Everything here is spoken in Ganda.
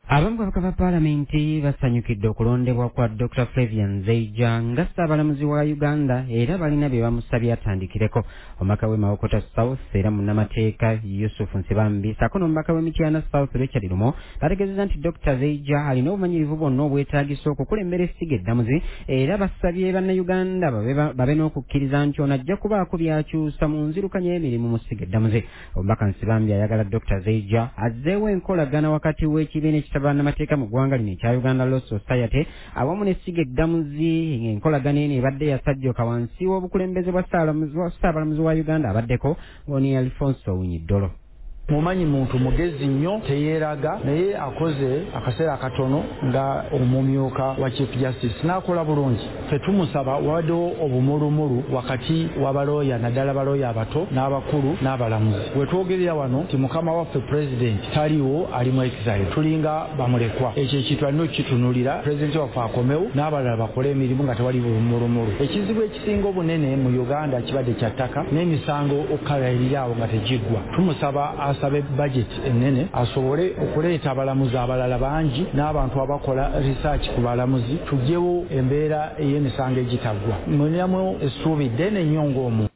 Abambuka ba Parliamenti basanyukidde okulondebwa kwa Dr. Flavian Nzeija nga Ssaabalamuzi wa Uganda era balina bye bamusabye atandikireko. Omubaka w'e Mawokota South era munnamateeka Yusuf Nsibambi ssaako n'omubaka w'Emityana South Richard Lumo bategeezezza nti Dr. Nzeija alina obumanyirivu bwonna obwetaagisa okukulembera essiga eddamuzi era basabye bannayuganda babe n'okukkiriza nti ono ajja kubaako by'akyusa mu nzirukanya y'emirimu mu ssiga eddamuzi. Omubaka Nsibambi ayagala Dr. Nzeija azzeewo enkolagana wakati w'ekibiina bannamateeka mu ggwanga lino ekya Uganda Law Society awamu n'essiga eddamuzi ng'enkolagana eno ebadde yasajjoka wansi w'obukulembeze bwa Ssaabalamuzi wa Uganda abaddeko ng'oni Alfonso Winyiddolo. Mumanyi muntu mugezi nnyo teyeeraga naye akoze akaseera katono nga omumyuka wa Chief Justice n'akola bulungi. Ffe tumusaba waddewo obumulumulu wakati w'abalooya naddala balooya abato n'abakulu n'abalamuzi. We twogerera wano ti mukama waffe President taliwo ali mu exile tulinga bamulekwa. Ekyo ekintu alina okukitunulira President waffe akomewo n'abalala bakole emirimu nga tewali bulumulumulu. Ekizibu ekisinga obunene mu Uganda kibadde kya ttaka n'emisango okukalayirira awo nga tegiggwa. Tumusaba asabe budget enene asobole okuleeta abalamuzi abalala bangi n'abantu abakola research ku balamuzi tugyewo embeera ey'emisango egitaggwa. Mulinamu essuubi ddene nnyo ng'omu.